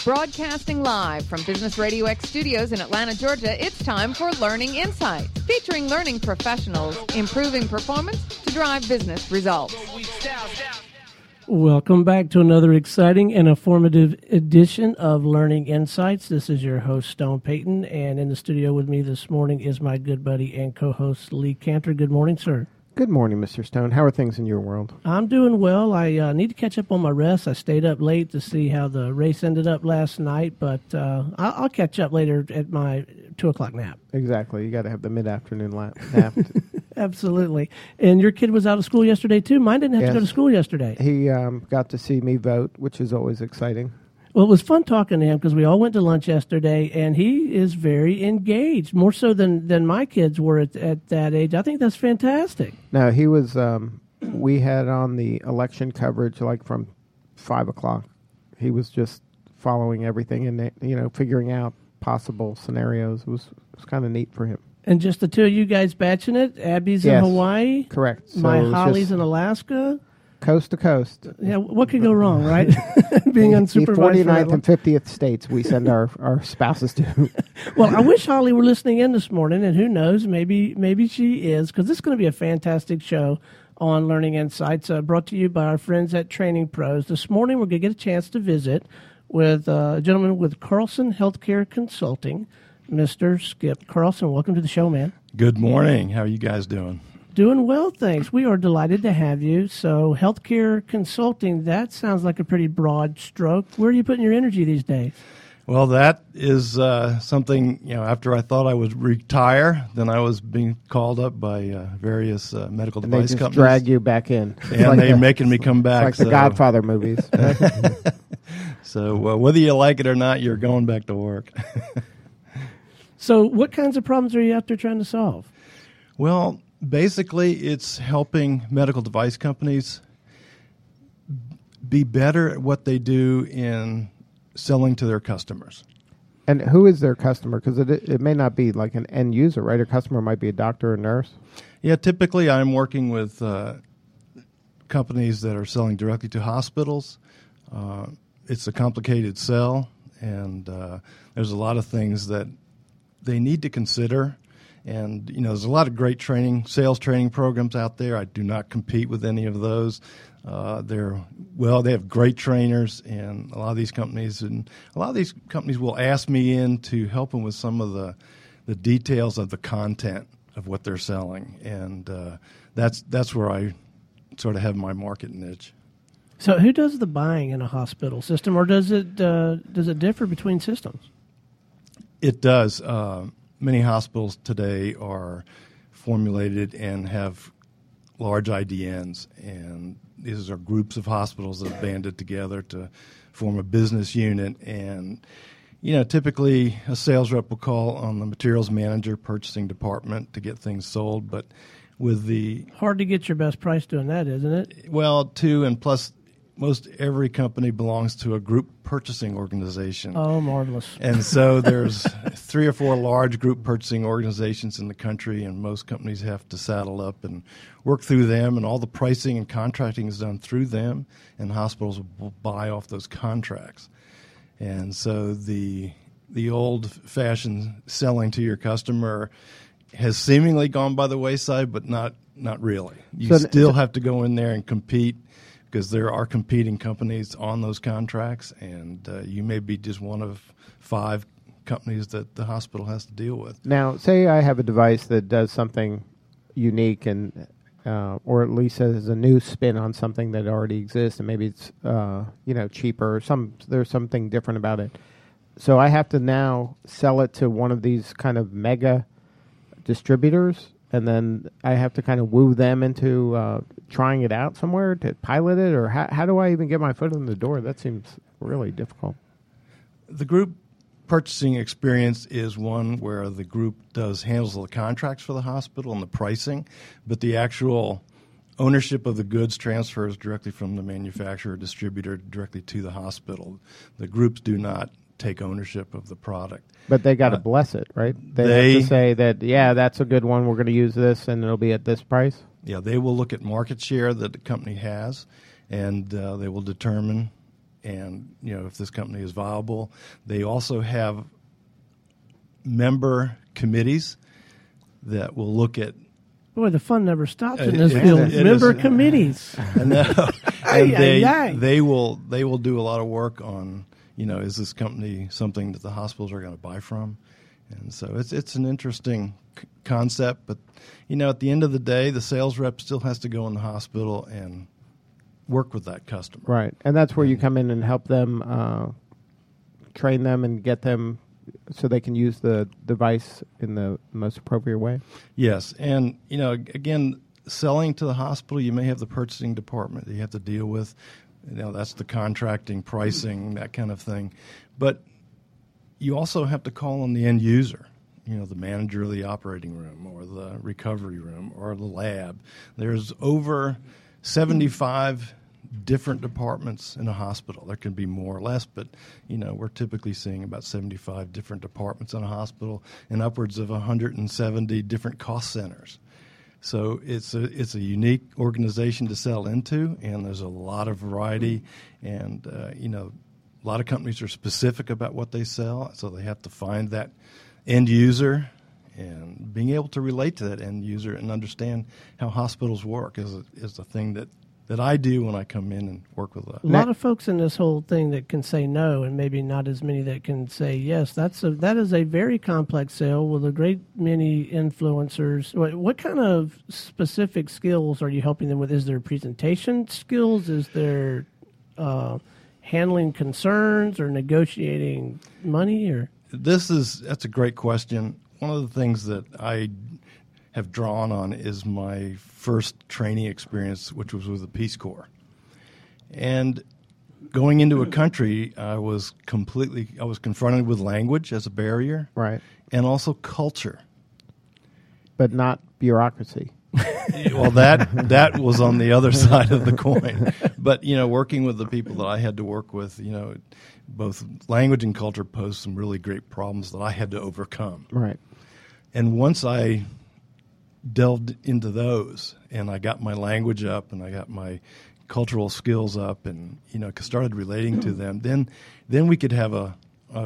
Broadcasting live from Business Radio X studios in Atlanta, Georgia, it's time for Learning Insights, featuring learning professionals improving performance to drive business results. Welcome back to another exciting and informative edition of Learning Insights. This is your host, Stone Payton, and in the studio with me this morning is my good buddy and co-host, Lee Cantor. Good morning, sir. Good morning, Mr. Stone. How are things in your world? I'm doing well. I need to catch up on my rest. I stayed up late to see how the race ended up last night, but I'll catch up later at my 2 o'clock nap. Exactly. You got to have the mid-afternoon nap. Absolutely. And your kid was out of school yesterday, too? Mine didn't have to go to school yesterday. He got to see me vote, which is always exciting. Well, it was fun talking to him because we all went to lunch yesterday, and he is very engaged, more so than my kids were at that age. I think that's fantastic. No, he was, we had on the election coverage like from 5 o'clock. He was just following everything and, figuring out possible scenarios. It was kind of neat for him. And just the two of you guys batching it? Abby's in Hawaii? Correct. So my Holly's in Alaska? Coast to coast. Yeah, what could go wrong, right? Being unsupervised. The 49th and 50th states we send our spouses to. Well, I wish Holly were listening in this morning, and who knows, maybe she is, because this is going to be a fantastic show on Learning Insights, brought to you by our friends at Training Pros. This morning we're going to get a chance to visit with a gentleman with Carlson Healthcare Consulting, Mr. Skip Carlson. Welcome to the show, man. Good morning. How are you guys doing? Doing well, thanks. We are delighted to have you. So healthcare consulting, that sounds like a pretty broad stroke. Where are you putting your energy these days? Well, that is something, after I thought I would retire, then I was being called up by various medical device companies. They just drag you back in. And they're making me come back. It's like the Godfather movies. So whether you like it or not, you're going back to work. So what kinds of problems are you out there trying to solve? Well, basically, it's helping medical device companies be better at what they do in selling to their customers. And who is their customer? Because it may not be like an end user, right? A customer might be a doctor or nurse. Yeah, typically I'm working with companies that are selling directly to hospitals. It's a complicated sell, and there's a lot of things that they need to consider. And, there's a lot of great sales training programs out there. I do not compete with any of those. They have great trainers, and a lot of these companies will ask me in to help them with some of the details of the content of what they're selling. And that's where I sort of have my market niche. So who does the buying in a hospital system, or does it differ between systems? It does. Many hospitals today are formulated and have large IDNs, and these are groups of hospitals that have banded together to form a business unit. And, typically a sales rep will call on the materials manager, purchasing department to get things sold. But with the... Hard to get your best price doing that, isn't it? Well, too, and plus most every company belongs to a group purchasing organization. Oh, marvelous. And so there's 3 or 4 large group purchasing organizations in the country, and most companies have to saddle up and work through them, and all the pricing and contracting is done through them, and hospitals will buy off those contracts. And so the old-fashioned selling to your customer has seemingly gone by the wayside, but not really. You still have to go in there and compete, because there are competing companies on those contracts, and you may be just one of 5 companies that the hospital has to deal with. Now, say I have a device that does something unique, and or at least has a new spin on something that already exists, and maybe it's cheaper, or there's something different about it. So I have to now sell it to one of these kind of mega distributors, and then I have to kind of woo them into trying it out somewhere to pilot it, or how do I even get my foot in the door? That seems really difficult. The group purchasing experience is one where the group handles the contracts for the hospital and the pricing, but the actual ownership of the goods transfers directly from the manufacturer or distributor directly to the hospital. The groups do not take ownership of the product. But they got to bless it, right? They have to say that, that's a good one, we're going to use this, and it'll be at this price? Yeah, they will look at market share that the company has, and they will determine and if this company is viable. They also have member committees that will look at. Boy, the fun never stops in this field. Member committees. And they will do a lot of work on, is this company something that the hospitals are going to buy from? And so it's an interesting concept, but at the end of the day, the sales rep still has to go in the hospital and work with that customer. Right, and that's where you come in and help them, train them, and get them so they can use the device in the most appropriate way. Yes, and again, selling to the hospital, you may have the purchasing department that you have to deal with. That's the contracting, pricing, that kind of thing. But you also have to call on the end user, the manager of the operating room or the recovery room or the lab. There's over 75 different departments in a hospital. There can be more or less, but we're typically seeing about 75 different departments in a hospital and upwards of 170 different cost centers. So it's a unique organization to sell into, and there's a lot of variety, and a lot of companies are specific about what they sell, so they have to find that end user, and being able to relate to that end user and understand how hospitals work is the thing that I do when I come in and work with a lot of folks in this whole thing that can say no, and maybe not as many that can say yes. That is a very complex sale with a great many influencers. What kind of specific skills are you helping them with? Is there presentation skills? Is there handling concerns or negotiating money? Or that's a great question. One of the things that I have drawn on is my first training experience, which was with the Peace Corps. And going into a country, I was confronted with language as a barrier, right, and also culture, but not bureaucracy. Well, that was on the other side of the coin. But working with the people that I had to work with, both language and culture posed some really great problems that I had to overcome. Right. And once I delved into those, and I got my language up, and I got my cultural skills up, and started relating to them, then we could have a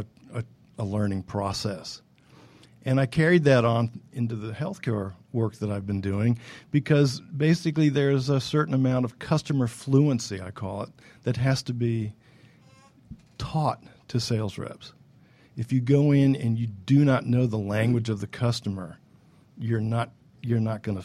learning process. And I carried that on into the healthcare work that I've been doing, because basically there's a certain amount of customer fluency, I call it, that has to be taught to sales reps. If you go in and you do not know the language of the customer, you're not going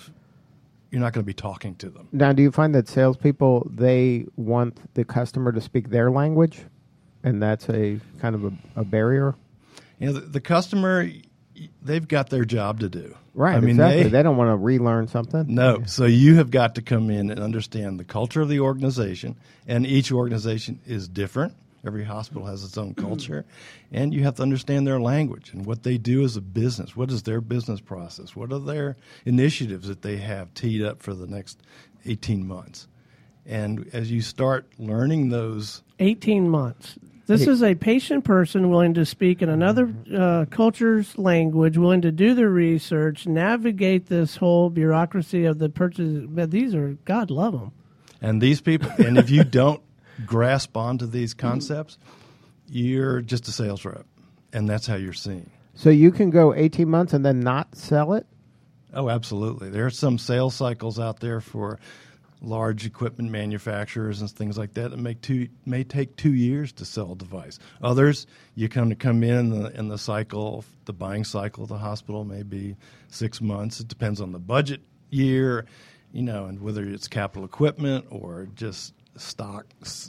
to be talking to them. Now, do you find that salespeople, they want the customer to speak their language, and that's a kind of a barrier? The customer, they've got their job to do. Right, exactly. They don't want to relearn something. No, so you have got to come in and understand the culture of the organization, and each organization is different. Every hospital has its own culture, and you have to understand their language and what they do as a business. What is their business process? What are their initiatives that they have teed up for the next 18 months? And as you start learning those... 18 months. This is a patient person willing to speak in another culture's language, willing to do the research, navigate this whole bureaucracy of the purchase. These are, God love them. And these people, and if you don't grasp onto these concepts, you're just a sales rep, and that's how you're seen. So you can go 18 months and then not sell it? Oh, absolutely. There are some sales cycles out there for large equipment manufacturers and things like that may take 2 years to sell a device. Others, you come in the cycle, the buying cycle of the hospital may be 6 months. It depends on the budget year, and whether it's capital equipment or just stock,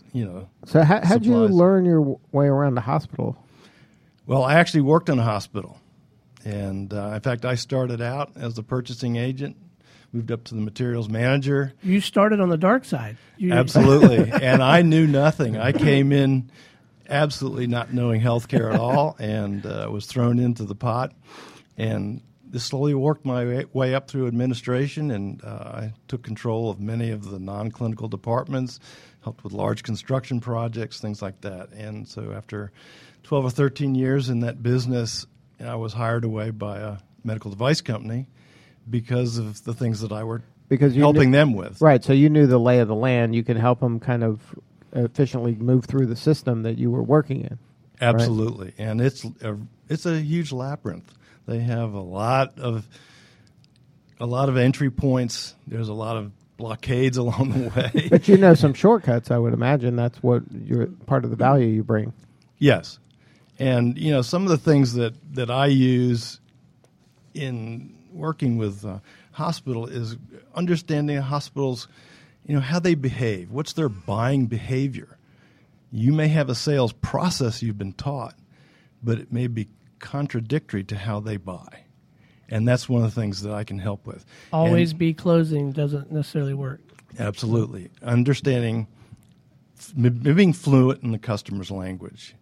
So how'd you learn your way around the hospital? Well, I actually worked in a hospital. And in fact, I started out as the purchasing agent, moved up to the materials manager. You started on the dark side. Absolutely. And I knew nothing. I came in absolutely not knowing healthcare at all, and was thrown into the pot. And just slowly worked my way up through administration, and I took control of many of the non-clinical departments, helped with large construction projects, things like that. And so after 12 or 13 years in that business, I was hired away by a medical device company because of the things that I were helping them with. Right, so you knew the lay of the land. You could help them kind of efficiently move through the system that you were working in. Absolutely, right? And it's a huge labyrinth. They have a lot of entry points. There's a lot of blockades along the way. But you know some shortcuts, I would imagine. That's what part of the value you bring. Yes. And, some of the things that I use in working with hospital is understanding hospitals, how they behave. What's their buying behavior? You may have a sales process you've been taught, but it may be contradictory to how they buy. And that's one of the things that I can help with. Always be closing doesn't necessarily work. Absolutely. Understanding, being fluent in the customer's language.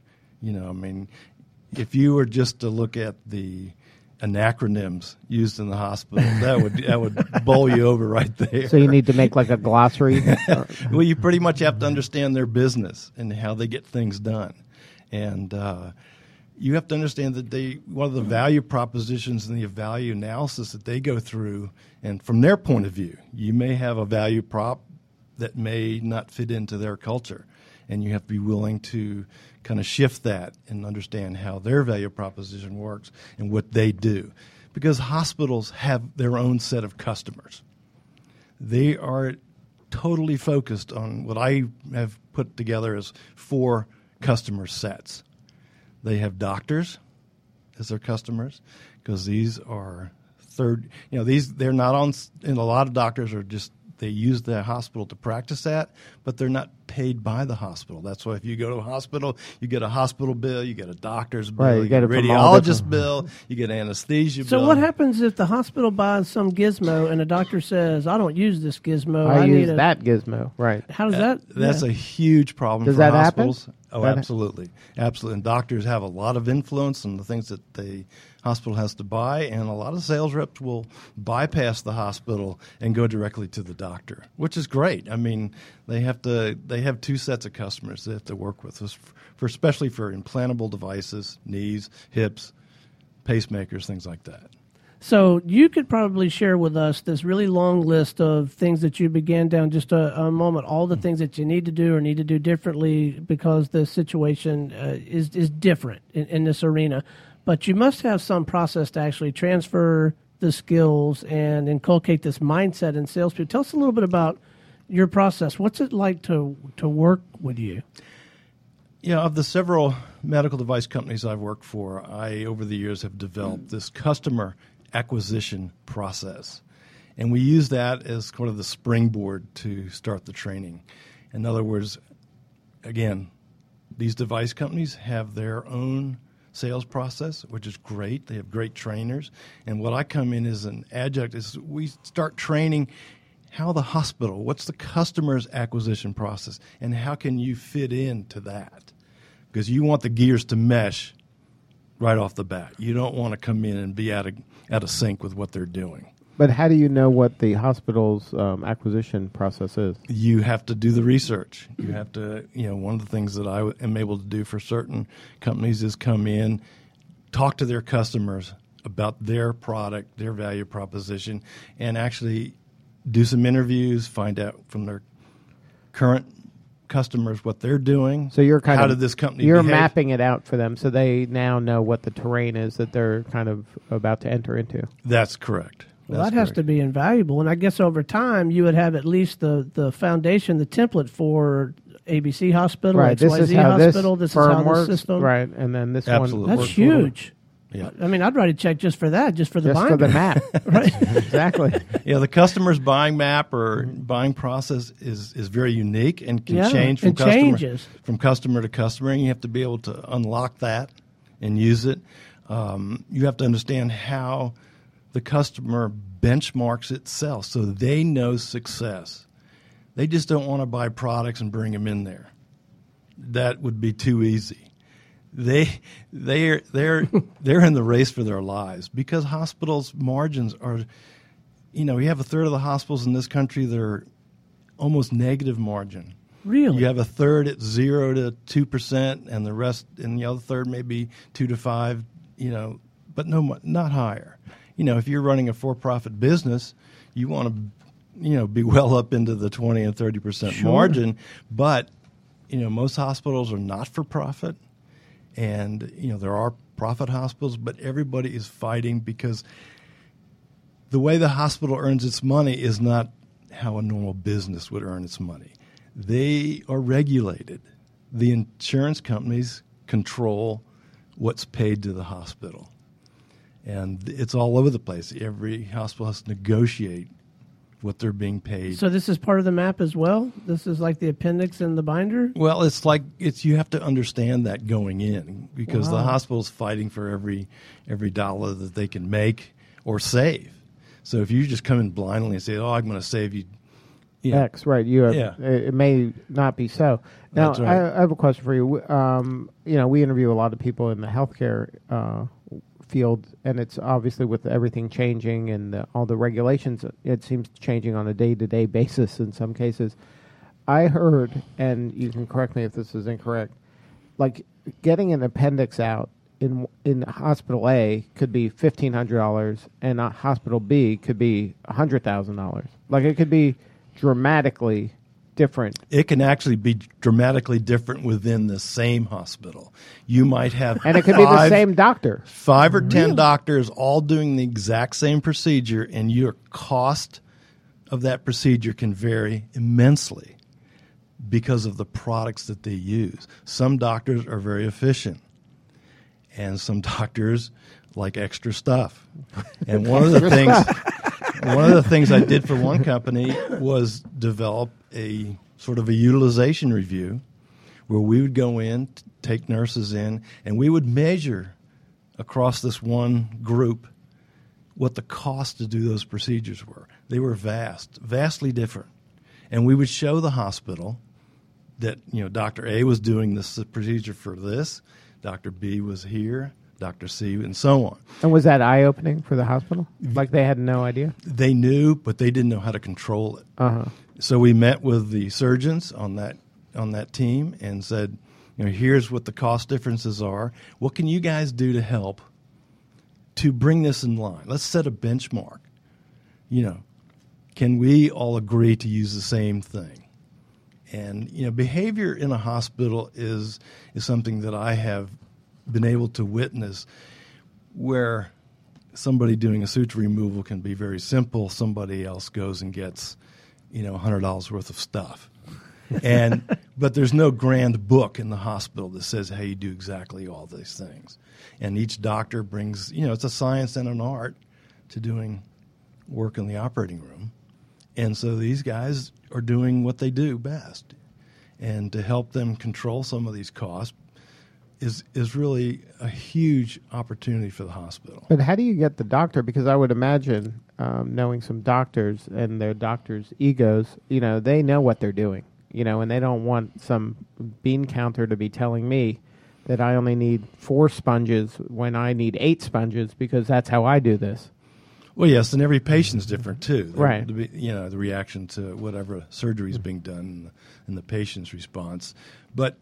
If you were just to look at the acronyms used in the hospital, that would bowl you over right there. So you need to make like a glossary? Well, you pretty much have to understand their business and how they get things done. And you have to understand that one of the value propositions and the value analysis that they go through, and from their point of view, you may have a value prop that may not fit into their culture. And you have to be willing to kind of shift that and understand how their value proposition works and what they do. Because hospitals have their own set of customers. They are totally focused on what I have put together as 4 customer sets. They have doctors as their customers because these are they're not on, and a lot of doctors are just, they use the hospital to practice at, but they're not paid by the hospital. That's why if you go to a hospital, you get a hospital bill, you get a doctor's bill, right, you get a radiologist bill, you get anesthesia bill. So what happens if the hospital buys some gizmo and the doctor says, I don't use this gizmo. I use that gizmo, right. How does that? That's a huge problem does for that hospitals. Happen? Oh, absolutely. Absolutely. And doctors have a lot of influence on the things that the hospital has to buy, and a lot of sales reps will bypass the hospital and go directly to the doctor, which is great. I mean, they have 2 sets of customers they have to work with, especially for implantable devices, knees, hips, pacemakers, things like that. So you could probably share with us this really long list of things that you began down just a moment, all the things that you need to do or need to do differently because the situation is different in this arena. But you must have some process to actually transfer the skills and inculcate this mindset in salespeople. Tell us a little bit about your process. What's it like to work with you? Of the several medical device companies I've worked for, I, over the years, have developed this customer acquisition process. And we use that as kind of the springboard to start the training. In other words, again, these device companies have their own sales process, which is great. They have great trainers. And what I come in as an adjunct is we start training how the hospital, what's the customer's acquisition process, and how can you fit into that? Because you want the gears to mesh right off the bat. You don't want to come in and be out of sync with what they're doing. But how do you know what the hospital's acquisition process is? You have to do the research. You have to, one of the things that I am able to do for certain companies is come in, talk to their customers about their product, their value proposition, and actually do some interviews, find out from their current customers what they're doing. So you're how did this company you're behave? Mapping it out for them so they now know what the terrain is that they're kind of about to enter into. That's correct. Well, that has to be invaluable. And I guess over time you would have at least the foundation, the template for ABC Hospital, right. XYZ this is how Hospital, this is how works, the system. right, and then this Absolutely. one. That's huge. Yeah. I mean, I'd write a check just for that, just for the binder. For the map. Right. Exactly. The customer's buying map or buying process is very unique and can change from customer to customer, and you have to be able to unlock that and use it. You have to understand how the customer benchmarks itself so they know success. They just don't want to buy products and bring them in there. That would be too easy. They're in the race for their lives because hospitals' margins are, we have a third of the hospitals in this country that are almost negative margin. Really? You have a third at 0 to 2%, and the rest, and the other third maybe 2 to 5, but not higher. If you're running a for-profit business, you want to, be well up into the 20 and 30% margin, but most hospitals are not for profit, and there are profit hospitals, but everybody is fighting because the way the hospital earns its money is not how a normal business would earn its money. They are regulated. The insurance companies control what's paid to the hospital, and it's all over the place. Every hospital has to negotiate what they're being paid. So this is part of the map as well? This is like the appendix in the binder? Well, you have to understand that going in, because the hospital's fighting for every dollar that they can make or save. So if you just come in blindly and say, "Oh, I'm going to save you X," right? It may not be so. Now, That's right. I have a question for you. We interview a lot of people in the healthcare field, and it's obviously with everything changing and all the regulations, it seems changing on a day-to-day basis in some cases. I heard, and you can correct me if this is incorrect, like getting an appendix out in hospital A could be $1,500, and hospital B could be $100,000. Like it could be dramatically different. It can actually be dramatically different within the same hospital. You might have And it could be the same doctor. 5 or 10 doctors all doing the exact same procedure, and your cost of that procedure can vary immensely because of the products that they use. Some doctors are very efficient, and some doctors like extra stuff. And one of the things I did for one company was develop a sort of a utilization review where we would go in, take nurses in, and we would measure across this one group what the cost to do those procedures were. They were vastly different. And we would show the hospital that, Dr. A was doing this procedure for this, Dr. B was here, Dr. C, and so on. And was that eye-opening for the hospital? Like they had no idea? They knew, but they didn't know how to control it. Uh-huh. So we met with the surgeons on that team and said, here's what the cost differences are. What can you guys do to help to bring this in line? Let's set a benchmark. Can we all agree to use the same thing? And behavior in a hospital is something that I have been able to witness, where somebody doing a suture removal can be very simple. Somebody else goes and gets $100 worth of stuff. But there's no grand book in the hospital that says how you do exactly all these things. And each doctor brings, it's a science and an art to doing work in the operating room. And so these guys are doing what they do best. And to help them control some of these costs is really a huge opportunity for the hospital. But how do you get the doctor? Because I would imagine, knowing some doctors and their doctors' egos, they know what they're doing, and they don't want some bean counter to be telling me that I only need 4 sponges when I need 8 sponges because that's how I do this. Well, yes, and every patient's different too. Right. The reaction to whatever surgery is being done and the patient's response. But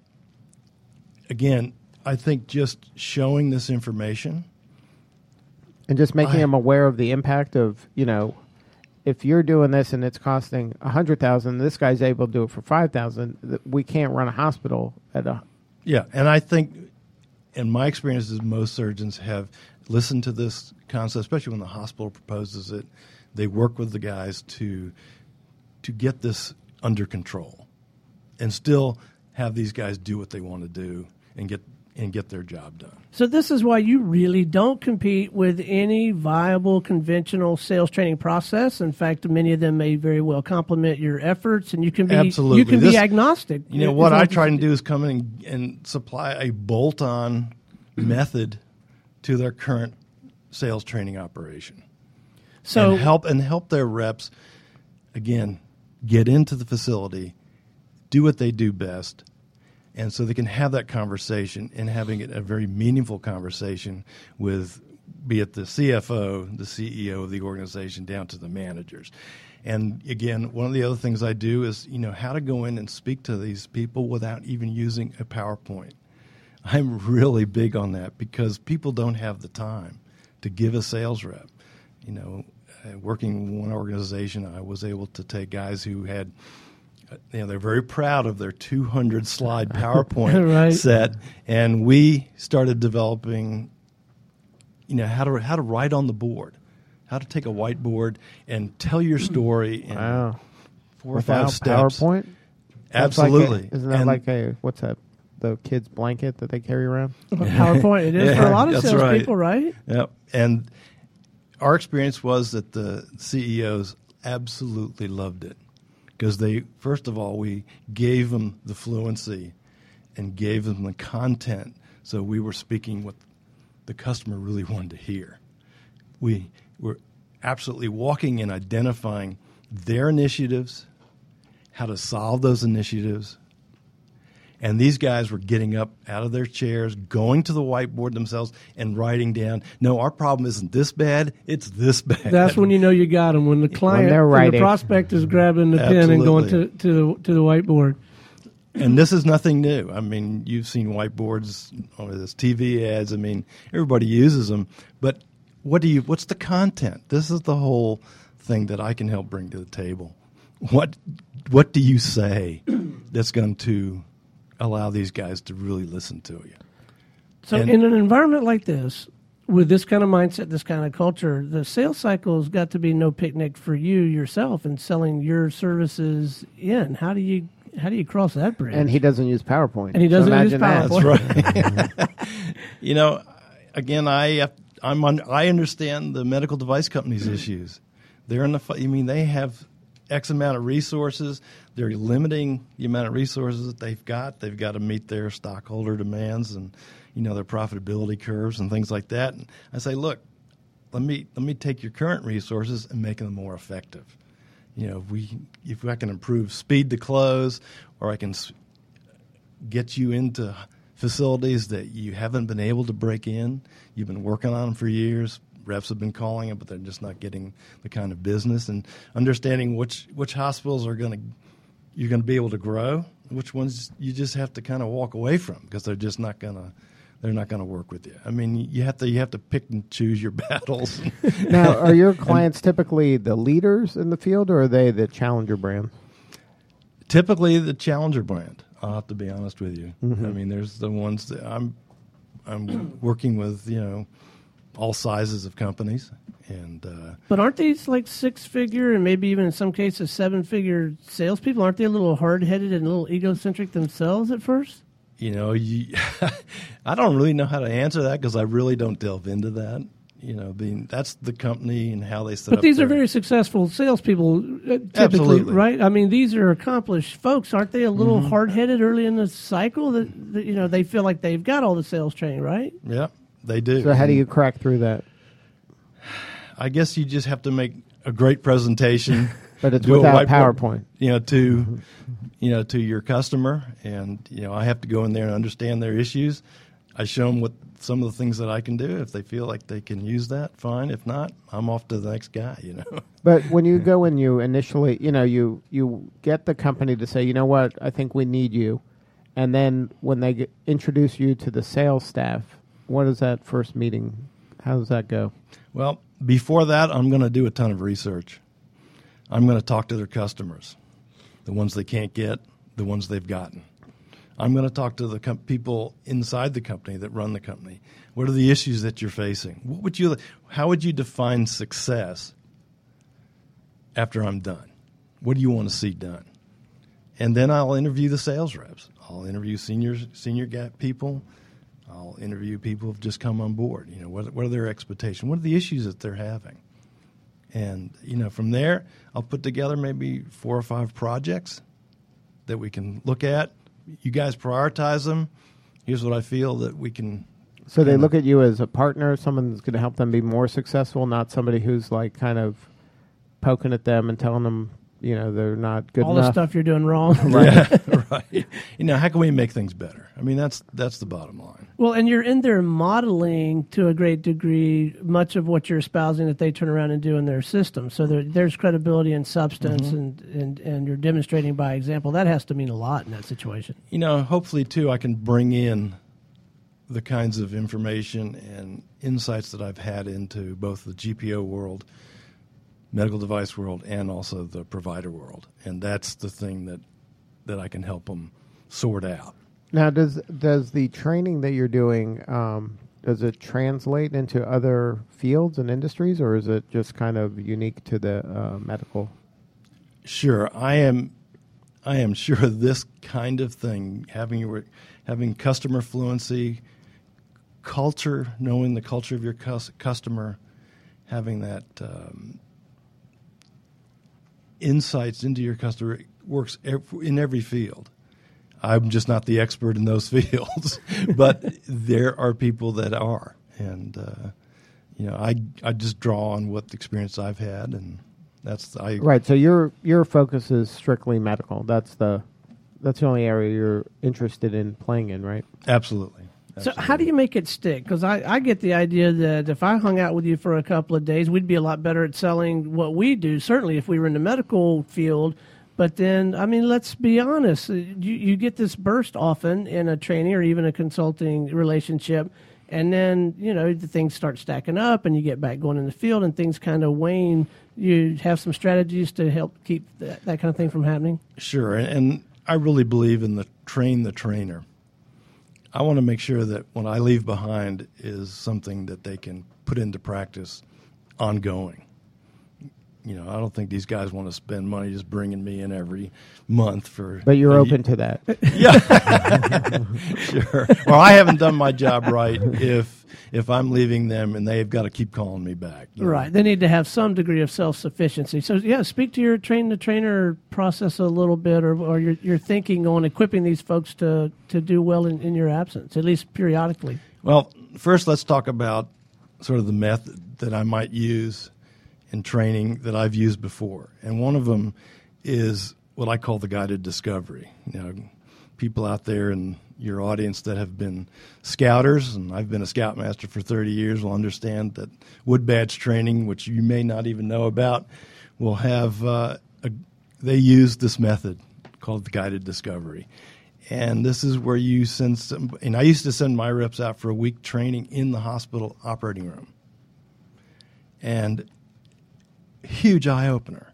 again, I think just showing this information and just making them aware of the impact of, if you're doing this and it's costing $100,000, this guy's able to do it for $5,000. We can't run a hospital at a. Yeah, and I think, in my experience, is most surgeons have listened to this concept, especially when the hospital proposes it. They work with the guys to get this under control, and still have these guys do what they want to do and get their job done. So this is why you really don't compete with any viable conventional sales training process. In fact, many of them may very well complement your efforts, and you can be Absolutely. You can be agnostic. What I try and do is come in and supply a bolt-on method to their current sales training operation. So and help their reps again get into the facility, do what they do best. And so they can have that conversation, and having it a very meaningful conversation with, be it the CFO, the CEO of the organization, down to the managers. And again, one of the other things I do is, how to go in and speak to these people without even using a PowerPoint. I'm really big on that because people don't have the time to give a sales rep. Working in one organization, I was able to take guys who had they're very proud of their 200 slide PowerPoint Right. set, and we started developing, how to write on the board, how to take a whiteboard and tell your story in Wow. 4 or 5 steps. PowerPoint? Absolutely. Isn't that like what's that? The kid's blanket that they carry around? PowerPoint. It is for a lot of that's salespeople, right? Yep. And our experience was that the CEOs absolutely loved it because first of all, we gave them the fluency and gave them the content, so we were speaking what the customer really wanted to hear. We were absolutely walking and identifying their initiatives, how to solve those initiatives. And these guys were getting up out of their chairs, going to the whiteboard themselves and writing down, no, our problem isn't this bad, it's this bad. That's when you know you got them, when the client, they're when the writing. prospect is grabbing the pen and going to the whiteboard. And this is nothing new. I mean, you've seen whiteboards or this TV ads. I mean, everybody uses them. But what's the content? This is the whole thing that I can help bring to the table. What do you say that's going to allow these guys to really listen to you? So in an environment like this, with this kind of mindset, this kind of culture, the sales cycle has got to be no picnic for you yourself and selling your services in. How do you cross that bridge? And he doesn't use PowerPoint. And he doesn't use imagine that. PowerPoint. That's right. Again, I understand the medical device companies' issues. They're in they have X amount of resources. They're limiting the amount of resources that they've got. They've got to meet their stockholder demands and their profitability curves and things like that. And I say, look, let me take your current resources and make them more effective. If I can improve speed to close, or I can get you into facilities that you haven't been able to break in, you've been working on them for years. Reps have been calling them, but they're just not getting the kind of business. And understanding which hospitals you're going to be able to grow, which ones you just have to kind of walk away from because they're just not going to. They're not going to work with you. I mean, you have to pick and choose your battles. Now, are your clients typically the leaders in the field, or are they the challenger brand? Typically, the challenger brand. I'll have to be honest with you. Mm-hmm. I mean, there's the ones that I'm working with. All sizes of companies, and But aren't these like 6-figure and maybe even in some cases 7-figure salespeople? Aren't they a little hard-headed and a little egocentric themselves at first? I don't really know how to answer that because I really don't delve into that. That's the company and how they set up. But these are very successful salespeople, typically, Absolutely. right? I mean, these are accomplished folks. Aren't they a little hard-headed early in the cycle that they feel like they've got all the sales training, right? Yeah, they do. So how do you crack through that? I guess you just have to make a great presentation. But it's do a without whiteboard, PowerPoint. to your customer, and I have to go in there and understand their issues. I show them what some of the things that I can do. If they feel like they can use that, fine. If not, I'm off to the next guy. But when you go and you initially, you get the company to say, you know what, I think we need you, and then when they introduce you to the sales staff, what is that first meeting? How does that go? Well, before that, I'm going to do a ton of research. I'm going to talk to their customers, the ones they can't get, the ones they've gotten. I'm going to talk to the people inside the company that run the company. What are the issues that you're facing? How would you define success after I'm done? What do you want to see done? And then I'll interview the sales reps. I'll interview senior gap people. I'll interview people who've just come on board. What are their expectations? What are the issues that they're having? And, from there, I'll put together maybe 4 or 5 projects that we can look at. You guys prioritize them. Here's what I feel that we can. So they look at you as a partner, someone that's going to help them be more successful, not somebody who's like kind of poking at them and telling them, they're not good all enough. the stuff you're doing wrong. Yeah, right. How can we make things better? I mean, that's the bottom line. Well, and you're in there modeling to a great degree much of what you're espousing that they turn around and do in their system. So there's credibility and substance, and you're demonstrating by example. That has to mean a lot in that situation. Hopefully, too, I can bring in the kinds of information and insights that I've had into both the GPO world, medical device world, and also the provider world. And that's the thing that that I can help them sort out. Now, does the training that you're doing, does it translate into other fields and industries, or is it just kind of unique to the medical? Sure, I am sure this kind of thing, having customer fluency, culture, knowing the culture of your customer, having that insights into your customer works in every field. I'm just not the expert in those fields, but there are people that are, and I just draw on what experience I've had, and right. So your focus is strictly medical. That's the only area you're interested in playing in, right? Absolutely. So how do you make it stick? Because I get the idea that if I hung out with you for a couple of days, we'd be a lot better at selling what we do, certainly if we were in the medical field. But then, I mean, let's be honest. You get this burst often in a training or even a consulting relationship, and then, the things start stacking up and you get back going in the field and things kind of wane. You have some strategies to help keep that kind of thing from happening? Sure, and I really believe in the trainer. I want to make sure that what I leave behind is something that they can put into practice ongoing. I don't think these guys want to spend money just bringing me in every month for. But you're open to that. Yeah, sure. Well, I haven't done my job right if I'm leaving them and they've got to keep calling me back. Right. They need to have some degree of self-sufficiency. So, speak to your train-the-trainer process a little bit, or your thinking on equipping these folks to do well in your absence, at least periodically. Well, first let's talk about sort of the method that I might use in training that I've used before. And one of them is what I call the guided discovery. People out there in your audience that have been scouters, and I've been a scoutmaster for 30 years, will understand that Wood Badge training, which you may not even know about, will have, they use this method called the guided discovery. And this is where you and I used to send my reps out for a week training in the hospital operating room. And huge eye-opener.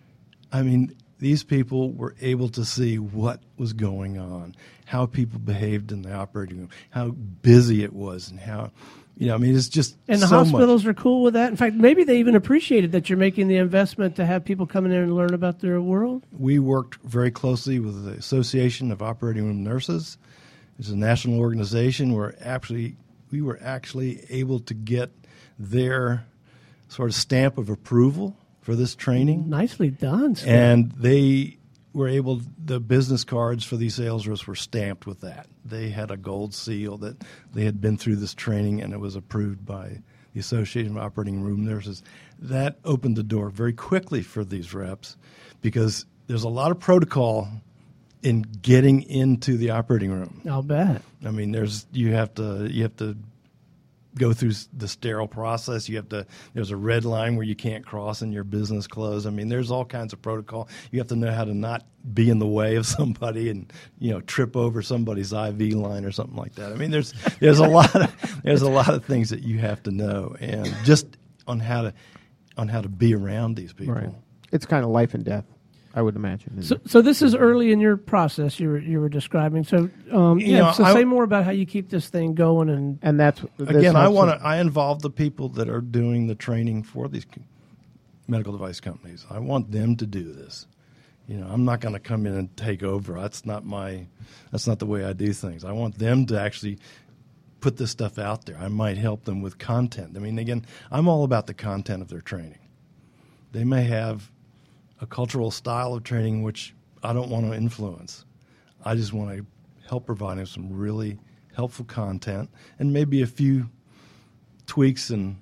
I mean, these people were able to see what was going on, how people behaved in the operating room, how busy it was, and how, it's just and the hospitals are cool with that. In fact, maybe they even appreciated that you're making the investment to have people come in there and learn about their world. We worked very closely with the Association of Operating Room Nurses. It's a national organization where we were actually able to get their sort of stamp of approval for this training. Nicely done, Scott. And they were the business cards for these sales reps were stamped with that. They had a gold seal that they had been through this training and it was approved by the Association of Operating Room Nurses. That opened the door very quickly for these reps because there's a lot of protocol in getting into the operating room. I'll bet. I mean, you have to go through the sterile process. There's a red line where you can't cross in your business clothes. I mean, there's all kinds of protocol. You have to know how to not be in the way of somebody and, trip over somebody's IV line or something like that. I mean, there's a lot of things that you have to know, and just on how to be around these people. Right. It's kind of life and death, I would imagine. So this is early in your process you were describing. So say more about how you keep this thing going, and that's again, I involve the people that are doing the training for these medical device companies. I want them to do this. I'm not going to come in and take over. That's not the way I do things. I want them to actually put this stuff out there. I might help them with content. I mean, again, I'm all about the content of their training. They may have a cultural style of training which I don't want to influence. I just want to help provide them some really helpful content and maybe a few tweaks and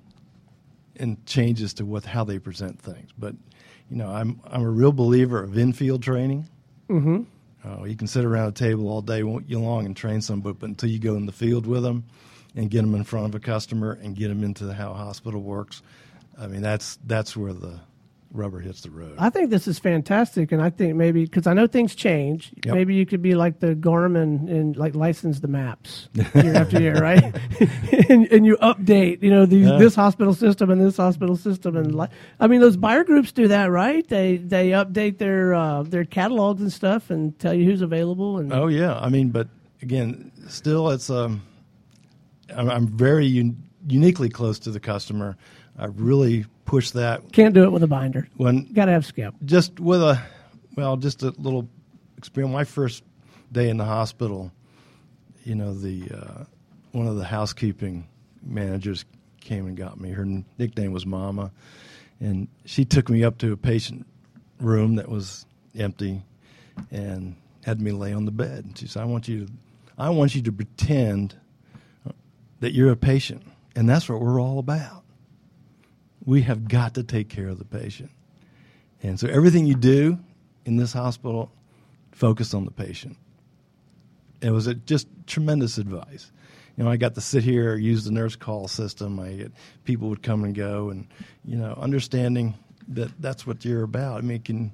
changes to how they present things. But I'm a real believer of in-field training. Mm-hmm. You can sit around a table all day long and train somebody, but until you go in the field with them and get them in front of a customer and get them into how a hospital works, I mean that's where the rubber hits the road. I think this is fantastic, and I think maybe because I know things change, Yep. maybe you could be like the Garmin and like license the maps year after year, right? and you update, this hospital system and this hospital system, and I mean those buyer groups do that, right? They update their catalogs and stuff and tell you who's available. And Oh yeah, I mean, but again, still, it's I'm very uniquely close to the customer. I really push that. Can't do it with a binder. When Got to have Skip. just with just a little experience. My first day in the hospital, the one of the housekeeping managers came and got me. Her nickname was Mama, and she took me up to a patient room that was empty and had me lay on the bed. And she said, I want you to pretend that you're a patient, and that's what we're all about. We have got to take care of the patient. And so everything you do in this hospital, focus on the patient. It was just tremendous advice. I got to sit here, use the nurse call system. People would come and go, and, understanding that that's what you're about. I mean,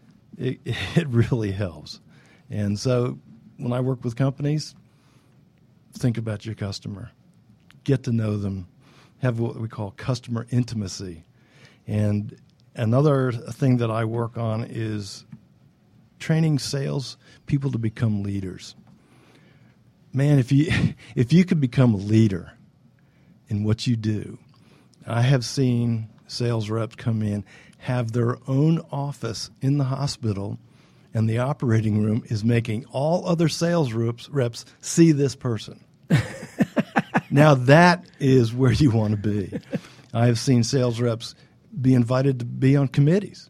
it really helps. And so when I work with companies, think about your customer. Get to know them. Have what we call customer intimacy. And another thing that I work on is training sales people to become leaders. Man, if you could become a leader in what you do, I have seen sales reps come in, have their own office in the hospital, and the operating room is making all other sales reps see this person. Now that is where you want to be. I have seen sales reps be invited to be on committees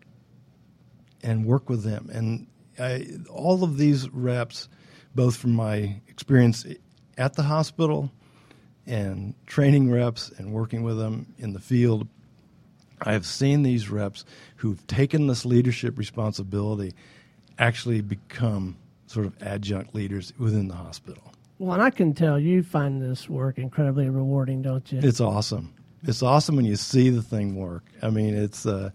and work with them. And all of these reps, both from my experience at the hospital and training reps and working with them in the field, I have seen these reps who've taken this leadership responsibility actually become sort of adjunct leaders within the hospital. Well, and I can tell you find this work incredibly rewarding, don't you? It's awesome. It's awesome when you see the thing work. I mean, it's the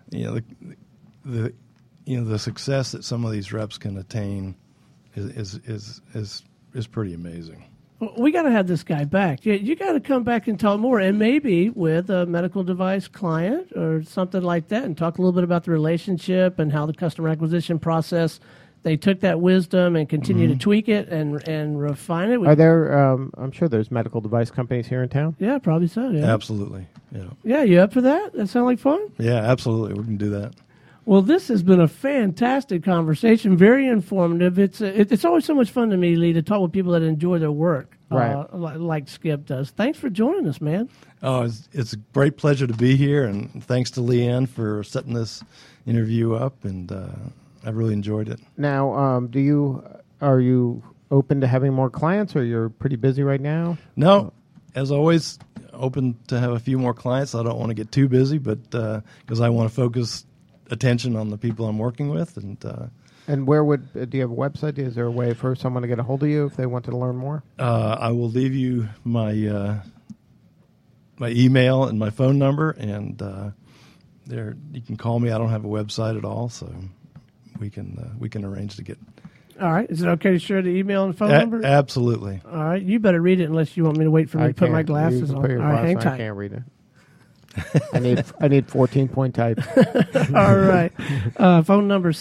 success that some of these reps can attain is pretty amazing. Well, we got to have this guy back. You got to come back and talk more, and maybe with a medical device client or something like that, and talk a little bit about the relationship and how the customer acquisition process. They took that wisdom and continue to tweak it and refine it. Are there? I'm sure there's medical device companies here in town. Yeah, probably so. Yeah, Absolutely. Yeah. Yeah, you up for that? That sound like fun? Yeah, absolutely. We can do that. Well, this has been a fantastic conversation, very informative. It's always so much fun to me, Lee, to talk with people that enjoy their work, right? Like Skip does. Thanks for joining us, man. Oh, it's a great pleasure to be here, and thanks to Leanne for setting this interview up, and I've really enjoyed it. Now, are you open to having more clients, or you're pretty busy right now? No, as always, open to have a few more clients. I don't want to get too busy, but because I want to focus attention on the people I'm working with. And where do you have a website? Is there a way for someone to get a hold of you if they wanted to learn more? I will leave you my my email and my phone number, and there you can call me. I don't have a website at all, so we can arrange to get. All right. Is it okay to share the email and phone number? Absolutely. All right. You better read it unless you want me to wait for me to put my glasses on. All right, hang tight. I can't read it. I need 14-point type. All right. Phone number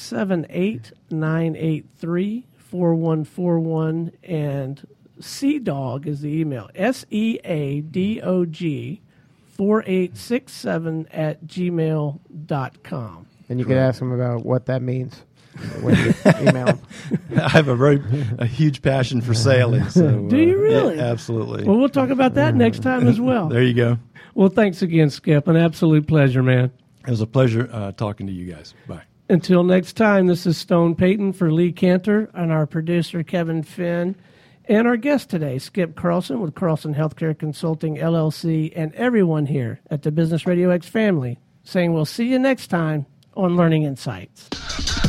678-983-4141, and CDOG is the email. SEADOG 4867@gmail.com. And you could ask them about what that means when you email them. I have a huge passion for sailing. So, do you really? Yeah, absolutely. Well, we'll talk about that next time as well. There you go. Well, thanks again, Skip. An absolute pleasure, man. It was a pleasure talking to you guys. Bye. Until next time, this is Stone Payton for Lee Cantor and our producer, Kevin Finn, and our guest today, Skip Carlson with Carlson Healthcare Consulting, LLC, and everyone here at the Business Radio X family, saying we'll see you next time on Learning Insights.